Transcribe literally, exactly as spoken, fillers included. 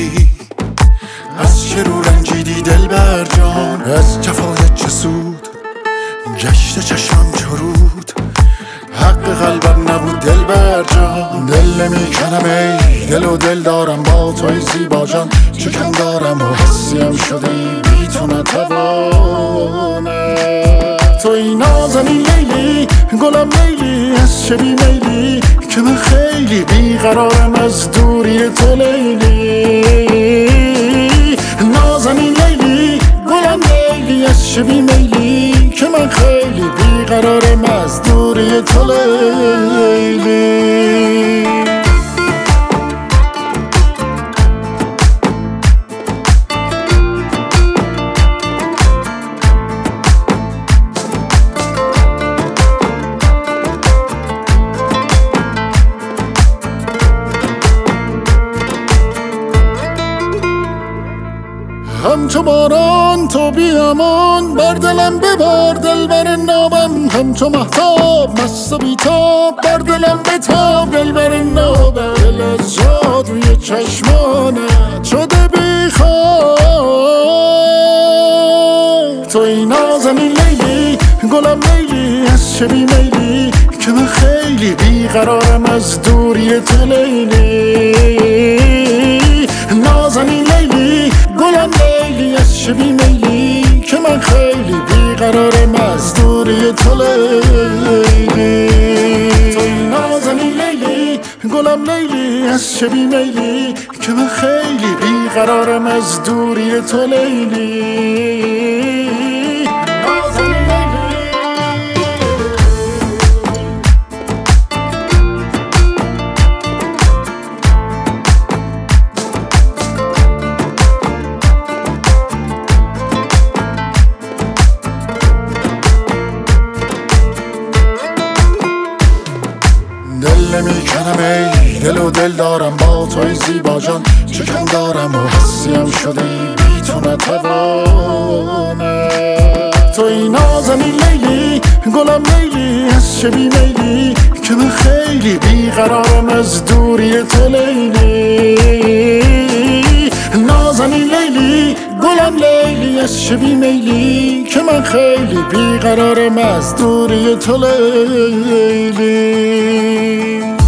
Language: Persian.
میلی؟ از چه رو رنجیدی دلبر جان؟ از جفایت چه سود گشت چشمم چرود؟ حق قلبم نبود دلبر جان. دل نمیکنم ای دل و دل دارم با توی زیبا جان. چکم دارم و حسیم شدی بی تو نتوانم. توی نازنین لیلی گلم لیلی، از چه بی میلی که من خیلی بیقرارم از دوری تو لیلی. نازنین لیلی گلم لیلی، از چه بی میلی که من خیلی بیقرارم از دوری تو لیلی. همچو باران تو بیامان بر دلم ببار دلبر نابم. همچو مهتاب مست و بیتاب بر دلم بتاب دلبر نابم. دل از جادوی چشمانت شده بیخواب. توی نازنین لیلی گلم لیلی، از چه بی میلی که من خیلی بیقرارم از دوری تو لیلی. نازنین لیلی گلم لیلی، از چه بی میلی که من خیلی بیقرارم از دوری تو لیلی. توی نازنین لیلی گلم لیلی، از چه بی میلی که من خیلی بیقرارم از دوری تو لیلی. دل نمیکنم ای دل و دل دارم با توی زیبا جان. چکم دارم و حسیم شدی بی تو نتوانم. توی نازنین لیلی گلم لیلی، از چه بی میلی که من خیلی بیقرارم از دوری تو لیلی. نازنین لیلی گلم لیلی، از چه بی میلی که من خیلی بیقرارم از دوری تو لیلی.